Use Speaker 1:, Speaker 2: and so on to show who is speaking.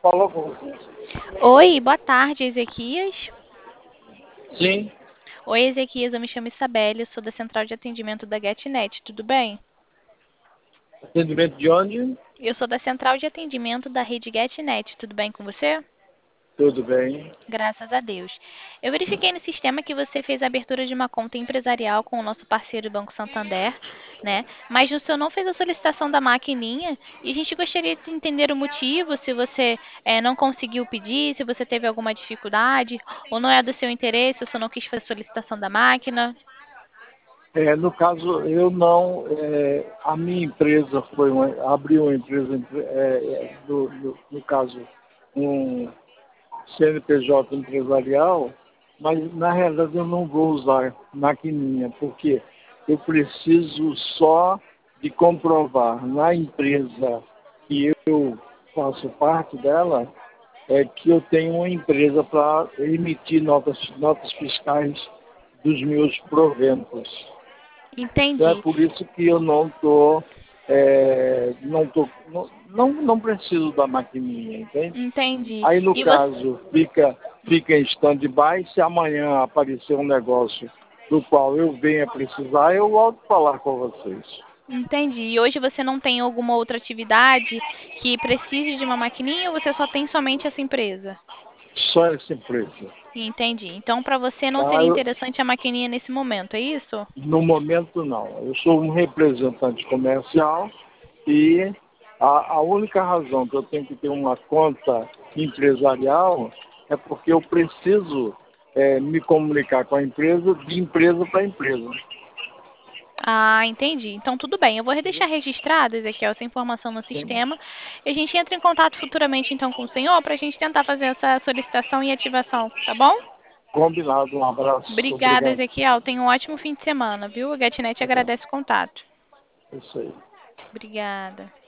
Speaker 1: Fala com você.
Speaker 2: Oi, boa tarde, Ezequias.
Speaker 1: Sim,
Speaker 2: Oi, Ezequias, eu me chamo Isabelle, eu sou da Central de Atendimento da GetNet, tudo bem?
Speaker 1: atendimento de onde?
Speaker 2: Eu sou da Central de Atendimento da rede GetNet, tudo bem com você?
Speaker 1: Tudo bem.
Speaker 2: Graças a Deus. Eu verifiquei no sistema que você fez a abertura de uma conta empresarial com o nosso parceiro Banco Santander, né? Mas o senhor não fez a solicitação da maquininha e a gente gostaria de entender o motivo, se você não conseguiu pedir, se você teve alguma dificuldade, ou não é do seu interesse, ou se não quis fazer a solicitação da máquina.
Speaker 1: No caso, eu não. A minha empresa abriu uma empresa, no caso, um CNPJ empresarial, mas na realidade eu não vou usar maquininha, porque eu preciso só de comprovar na empresa que eu faço parte dela, que eu tenho uma empresa para emitir notas fiscais dos meus proventos. Então é
Speaker 2: Entendi,
Speaker 1: por isso que eu não preciso da maquininha, entende?
Speaker 2: entendi.
Speaker 1: Aí no
Speaker 2: E você,
Speaker 1: caso fica em stand-by, se amanhã aparecer um negócio do qual eu venha precisar, eu volto a falar com vocês.
Speaker 2: entendi. E hoje você não tem alguma outra atividade que precise de uma maquininha ou você só tem somente essa empresa?
Speaker 1: Só essa empresa.
Speaker 2: Entendi. Então, para você não
Speaker 1: Tá?
Speaker 2: seria interessante a maquininha nesse momento, é isso?
Speaker 1: No momento não. Eu sou um representante comercial e a única razão que eu tenho que ter uma conta empresarial é porque eu preciso me comunicar com a empresa de empresa para empresa.
Speaker 2: Ah, entendi. Então, tudo bem. Eu vou deixar registrado, Ezequiel, essa informação no
Speaker 1: Sim.
Speaker 2: sistema. E a gente entra em contato futuramente, então, com o senhor para a gente tentar fazer essa solicitação e ativação, tá bom?
Speaker 1: Combinado. Um abraço.
Speaker 2: Obrigada,
Speaker 1: Obrigado.
Speaker 2: Ezequiel. Tenha um ótimo fim de semana, viu? A GetNet
Speaker 1: Tá bom.
Speaker 2: agradece o contato.
Speaker 1: É isso aí.
Speaker 2: Obrigada.